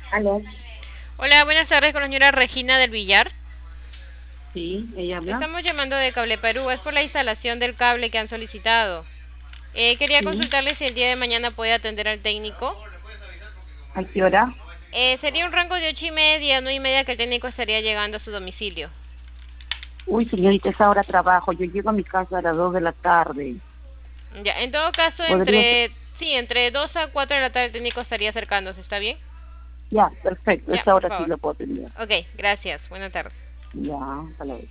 Aló, Hola, buenas tardes con la señora Regina del Villar. sí, ella habla. Estamos llamando de Cable Perú, es por la instalación del cable que han solicitado. Quería Sí, consultarle si el día de mañana puede atender al técnico. ¿a qué hora? Sería un rango de 8:30, 9:30 que el técnico estaría llegando a su domicilio. Uy, señorita, esa hora trabajo. Yo llego a mi casa a las 2 de la tarde. Ya, en todo caso, ¿Podría ser? entre 2 a 4 de la tarde el técnico estaría acercándose, ¿está bien? Ya, perfecto. Ya, Esa por hora sí favor. lo puedo tener. Ok, gracias. Buena tarde. Ya, hasta luego.